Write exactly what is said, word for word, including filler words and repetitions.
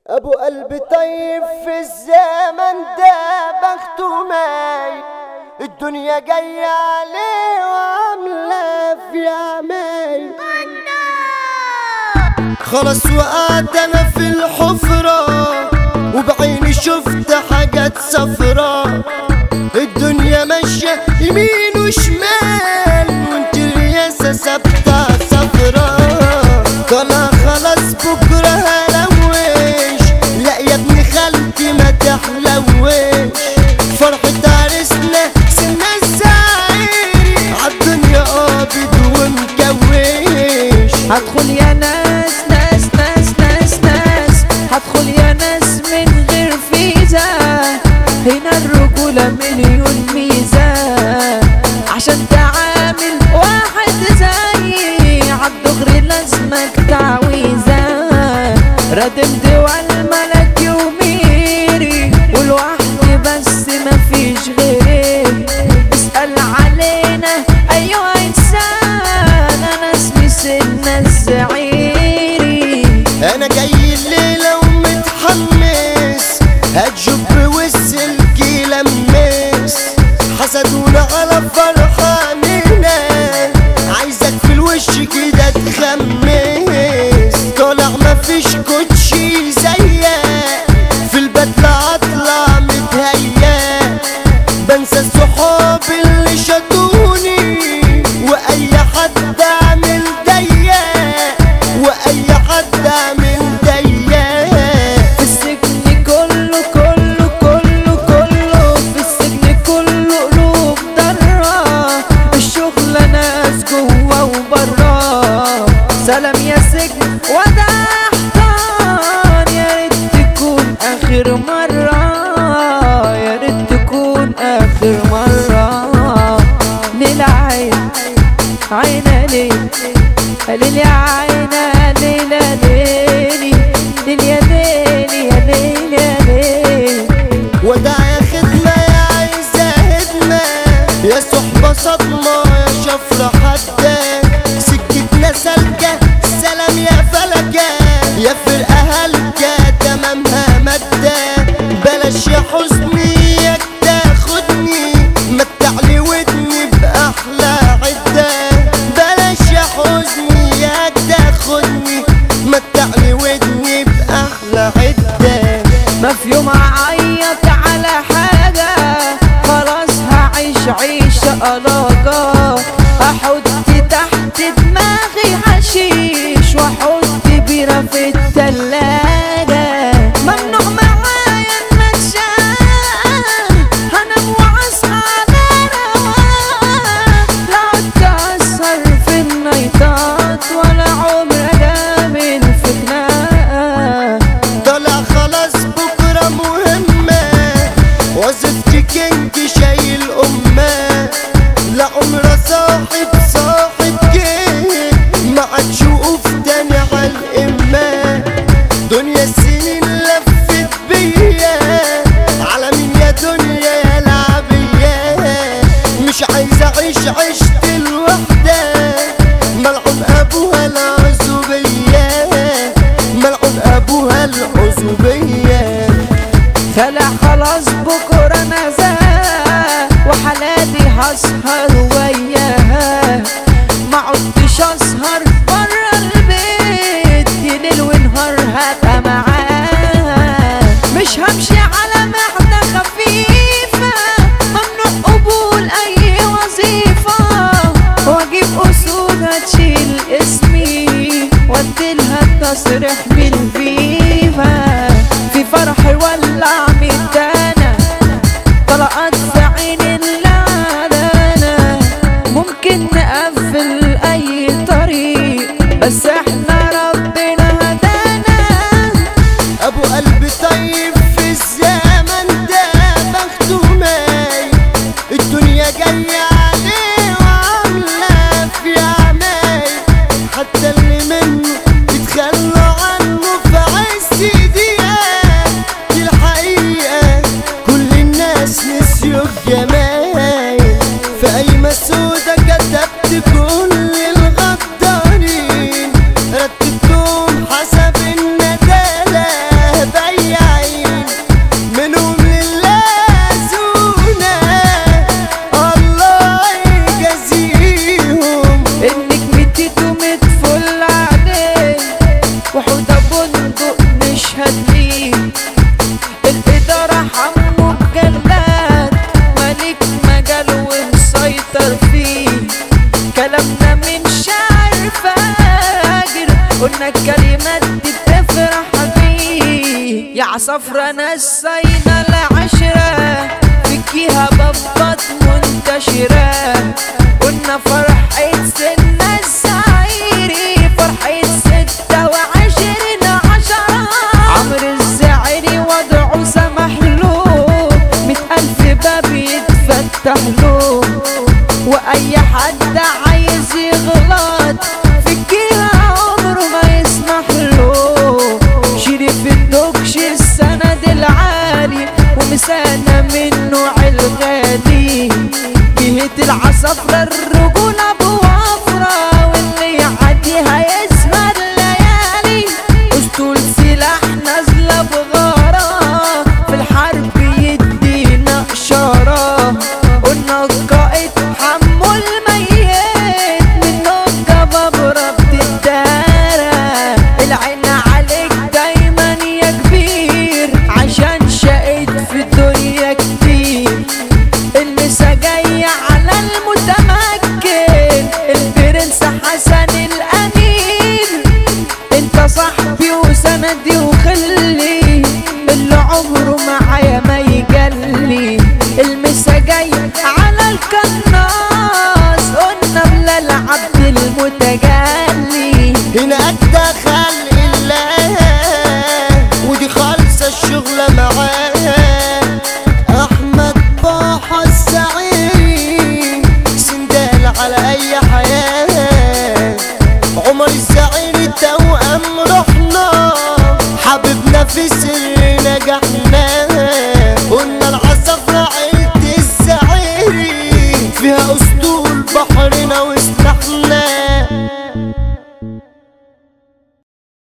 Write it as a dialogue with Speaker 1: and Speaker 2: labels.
Speaker 1: ابو قلب طيب في الزمن ده بخته ماي، الدنيا جاية عليه وعاملة في عماي. خلاص وقعت انا في الحفرة وبعيني شفت حاجات صفرا، الدنيا ماشية يمين وشمال وانت الرياسة ثابتة صفرا. طلع خلاص بكرة هلوش، لا يا ابن خالتي ما تحلوش، فرحة عرسنا سنة الزعيري عالدنيا قابض ومكوش.
Speaker 2: هدخل يا ناس ناس ناس ناس ناس، هدخل يا ناس من غير فيزا، هنا الرجولة مليون ميزة، عشان تعامل واحد زيي عالدغري لازمك تعويذة. ردم دول ملكي وميري ولوحدي بس مفيش غيري، اسأل علينا أيها إنسان، أنا اسمي سنة الزعيري.
Speaker 1: أنا جاي الليلة ومتحمس، هتجب والسلك يلمس، حسدونا على فرحانينا، عايزك في الوش كده تخمس. طالع مفيش كوتشي زيك، في البدلة اطلع متهيأ، بنسى الصحاب اللي شدوني واي حد عامل ضيق، واي حد عامل ضيق.
Speaker 2: في السجن كله كله كله كله، في السجن كله قلوب ضرة، الشغل ناس جوا وبرا. سلام يا سجن وده احضان، يا ريت تكون اخر مرة، يا ريت تكون اخر مرة. للعين عينا ليل ليل يا عينا ليلة ليلي ليل يا ليل يا ليل يا ليل.
Speaker 1: وداع يا خدمة يا عايزة هدمة، يا صحبة صدمة يا شفرة حدة، سكتنا سالكة سلام يا فلكة، يا فرقة هلكة تمامها مادة. بلاش يا حزني ياك تاخدني، متعلي ودني بأحلى عدة. بلاش يا حزني ياك تاخدني، متعلي ودني بأحلى عدة.
Speaker 2: ما في يوم اعيط على حاجة، خلاص هعيش عيشة قلاقة، احط تحت دماغي حشيش واحط بيرة في التلاجة. ممنوع معايا النشان، هنام واصحى على رواق، لا عدت اسهر في النايتات ولا عمر اجامل في خناقة.
Speaker 1: طلع خلاص بكرة مهمة، وظيفتي كينج شايل أمة، لا عمر صاحب صاحب كينج، ما عادش وقوف تاني عالقمة. دنيا السنين لفت بيا، على مين يا دنيا يا لعبية، مش عايز أعيش عشت الوحدة، ملعون أبوها العزوبية، ملعون أبوها العزوبية.
Speaker 2: خلع خلاص بكرة نزاهة، وحالاتي هسهر وياها، ما عدتش اسهر برا البيت، ليل ونهار هبقى معاها. مش همشي على معدة خفيفة، ممنوع قبول اي وظيفة، واجيب اسود هتشيل اسمي واديلها التصريح بالفيفا. في فرحي ولع ميدانا، طلقات في عين اللعنة، ممكن نقفل اي طريق بس احنا ربنا هدانا.
Speaker 1: ابو قلب طيب في الزمن ده بخته ماي، الدنيا جاية عليه وعاملة في عماي، حتى اللي منه يتخلوا عنه في
Speaker 2: الكلمات دي بتفرح بيه. يا عصفرة نسينا العشرة فيكيها ببط منتشرة، قلنا فرحة سنة الزعيري فرحة ستة وعشرين عشرة. عمرو الزعيري وضعه سمح له مئة ألف باب يتفتح له، وأي حد عايز يغلط فيكيها عمره ما يسمح له. شريف الدكش السند العالي ومسانة منه عالغالي، جهة العصفرة الرجولة بوفرة واللي يعديها يسمى الليالي. أسطول سلاح نازلة بغارة في الحرب يدينا إشارة، قلنا القائد حمو الميت من نقطة ببرة بتدارى. العين عليك دايما يا كبير عشان شقيت في الدنيا كتير. المسا جاية على المتمكن البرنس حسن الأمير، انت صاحبي